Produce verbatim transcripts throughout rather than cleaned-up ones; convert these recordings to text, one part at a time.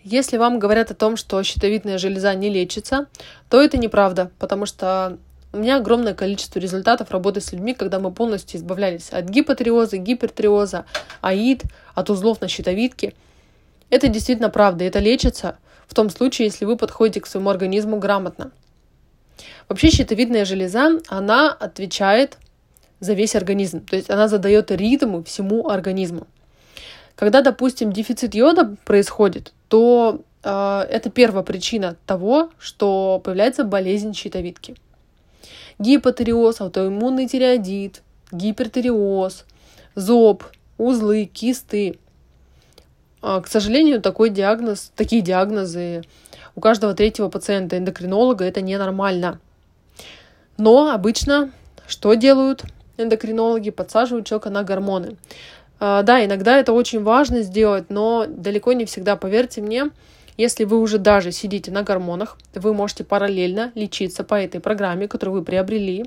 Если вам говорят о том, что щитовидная железа не лечится, то это неправда, потому что у меня огромное количество результатов работы с людьми, когда мы полностью избавлялись от гипотиреоза, гипертиреоза, аид, от узлов на щитовидке. Это действительно правда, это лечится в том случае, если вы подходите к своему организму грамотно. Вообще щитовидная железа, она отвечает за весь организм, то есть она задает ритм всему организму. Когда, допустим, дефицит йода происходит, то э, это первая причина того, что появляется болезнь щитовидки. Гипотиреоз, аутоиммунный тиреоидит, гипертиреоз, зоб, узлы, кисты. Э, к сожалению, такой диагноз, такие диагнозы у каждого третьего пациента эндокринолога, это ненормально. Но обычно что делают эндокринологи? Подсаживают человека на гормоны. Да, иногда это очень важно сделать, но далеко не всегда, поверьте мне, если вы уже даже сидите на гормонах, вы можете параллельно лечиться по этой программе, которую вы приобрели,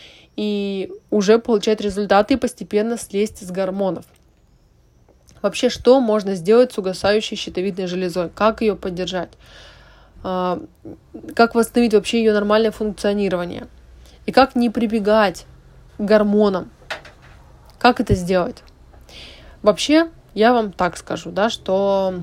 и уже получать результаты и постепенно слезть с гормонов. Вообще, что можно сделать с угасающей щитовидной железой? Как ее поддержать? Как восстановить вообще ее нормальное функционирование? И как не прибегать к гормонам? Как это сделать? Вообще, я вам так скажу, да, что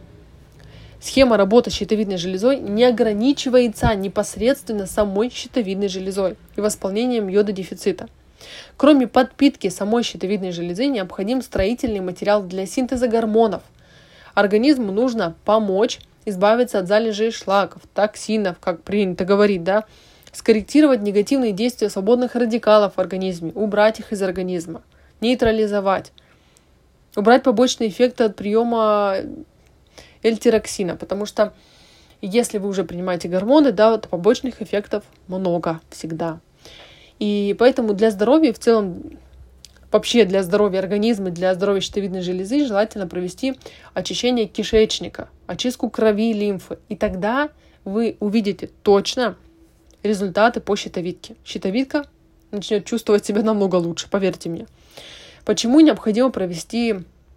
схема работы с щитовидной железой не ограничивается непосредственно самой щитовидной железой и восполнением йододефицита. Кроме подпитки самой щитовидной железы, необходим строительный материал для синтеза гормонов. Организму нужно помочь избавиться от залежей шлаков, токсинов, как принято говорить, да, скорректировать негативные действия свободных радикалов в организме, убрать их из организма, нейтрализовать. Убрать побочные эффекты от приема эльтироксина, потому что если вы уже принимаете гормоны, да, то побочных эффектов много всегда. И поэтому для здоровья в целом, вообще для здоровья организма, для здоровья щитовидной железы желательно провести очищение кишечника, очистку крови и лимфы. И тогда вы увидите точно результаты по щитовидке. Щитовидка начнет чувствовать себя намного лучше, поверьте мне. Почему необходимо провести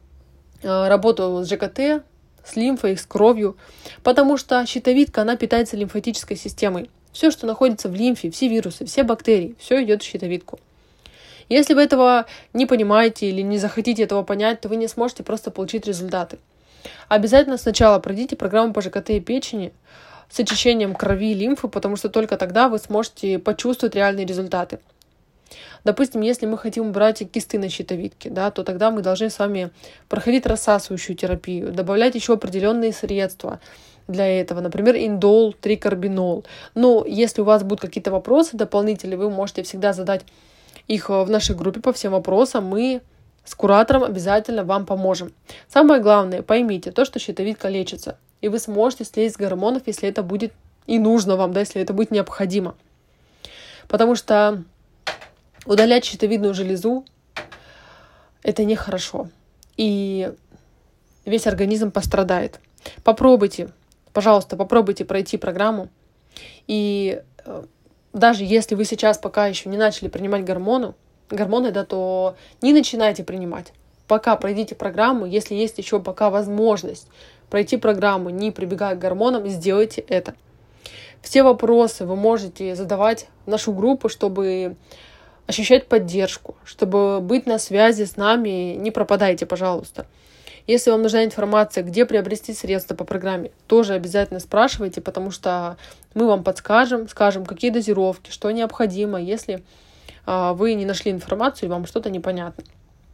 работу с ЖКТ, с лимфой, с кровью? Потому что щитовидка, она питается лимфатической системой. Все, что находится в лимфе, все вирусы, все бактерии, все идет в щитовидку. Если вы этого не понимаете или не захотите этого понять, то вы не сможете просто получить результаты. Обязательно сначала пройдите программу по ЖКТ и печени с очищением крови и лимфы, потому что только тогда вы сможете почувствовать реальные результаты. Допустим, если мы хотим убрать кисты на щитовидке, да, то тогда мы должны с вами проходить рассасывающую терапию, добавлять еще определенные средства для этого, например, индол, трикарбинол. Но если у вас будут какие-то вопросы дополнительные, вы можете всегда задать их в нашей группе по всем вопросам. Мы с куратором обязательно вам поможем. Самое главное, поймите то, что щитовидка лечится, и вы сможете слезть с гормонов, если это будет и нужно вам, да, если это будет необходимо. Потому что удалять щитовидную железу – это нехорошо. И весь организм пострадает. Попробуйте, пожалуйста, попробуйте пройти программу. И даже если вы сейчас пока еще не начали принимать гормоны, гормоны, да, то не начинайте принимать. Пока пройдите программу, если есть еще пока возможность пройти программу, не прибегая к гормонам, сделайте это. Все вопросы вы можете задавать в нашу группу, чтобы ощущать поддержку, чтобы быть на связи с нами. Не пропадайте, пожалуйста. Если вам нужна информация, где приобрести средства по программе, тоже обязательно спрашивайте, потому что мы вам подскажем, скажем, какие дозировки, что необходимо, если а, вы не нашли информацию и вам что-то непонятно.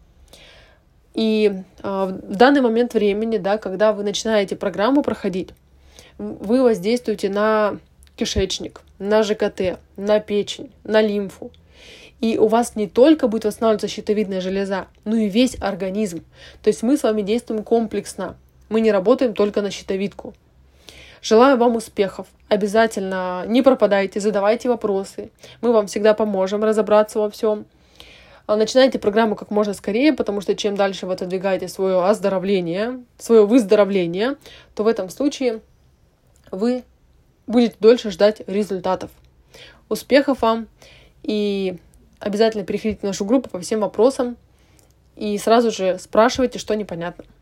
И а, в данный момент времени, да, когда вы начинаете программу проходить, вы воздействуете на кишечник, на ЖКТ, на печень, на лимфу. И у вас не только будет восстанавливаться щитовидная железа, но и весь организм. То есть мы с вами действуем комплексно. Мы не работаем только на щитовидку. Желаю вам успехов. Обязательно не пропадайте, задавайте вопросы. Мы вам всегда поможем разобраться во всем. Начинайте программу как можно скорее, потому что чем дальше вы отодвигаете свое оздоровление, свое выздоровление, то в этом случае вы будете дольше ждать результатов. Успехов вам! И обязательно переходите в нашу группу по всем вопросам и сразу же спрашивайте, что непонятно.